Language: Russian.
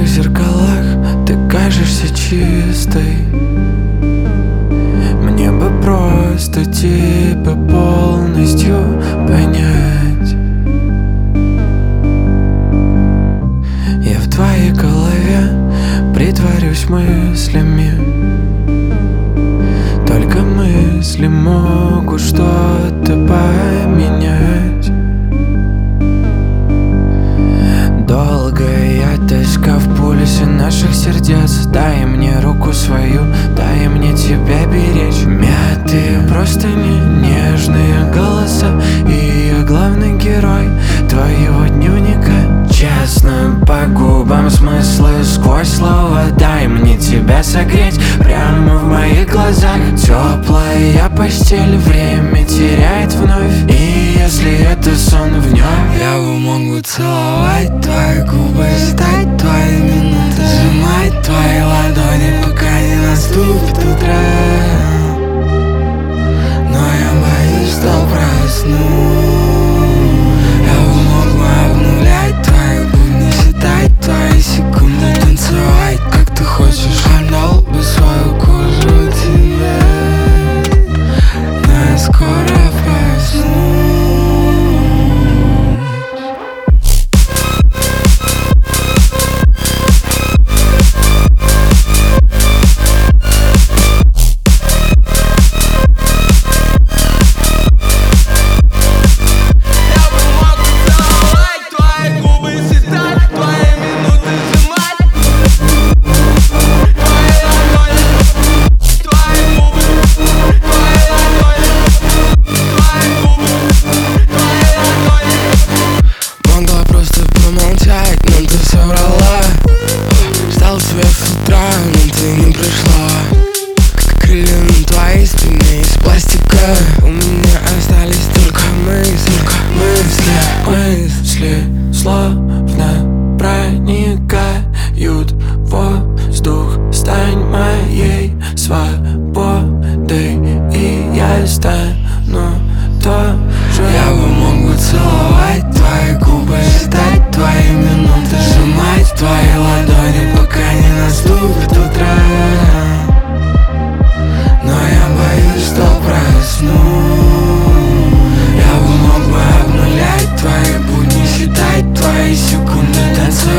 старых зеркалах ты кажешься чистой. Мне бы просто тебя полностью понять. Я в твоей голове притворюсь мыслями. Только мысли могут что-то поменять. Долгая тоска в пульсе наших сердец. Дай мне руку свою, дай мне тебя беречь. Мятые простыни, нежные голоса, и я главный герой твоего дневника. Честно по губам смыслы сквозь слова. Дай мне тебя согреть прямо в моих глазах. Теплая постель время теряет вновь, и если это сон в нем, я бы мог бы целовать твои губы, ждать твои минуты, сжимать твои ладони, пока не наступит утро. Но я боюсь, что просну. Я бы мог бы обнулять твои будни, считать твои секунды, танцевать, как ты хочешь. Отдал бы свою кожу тебе, но я скоро проснусь. Но ты соврала. Ждал тебя с утра, но ты не пришла. Крылья на твоей спине из пластика. У меня остались только мысли. Мысли словно проникают в воздух. Стань моей свободой, и я стану тоже. Я бы мог бы целовать твои губы, считать твои минуты, сжимать твои ладони, пока не наступит утро. Но я боюсь, что просну. Я бы мог бы обнулять твои будни, считать твои секунды, танцевать.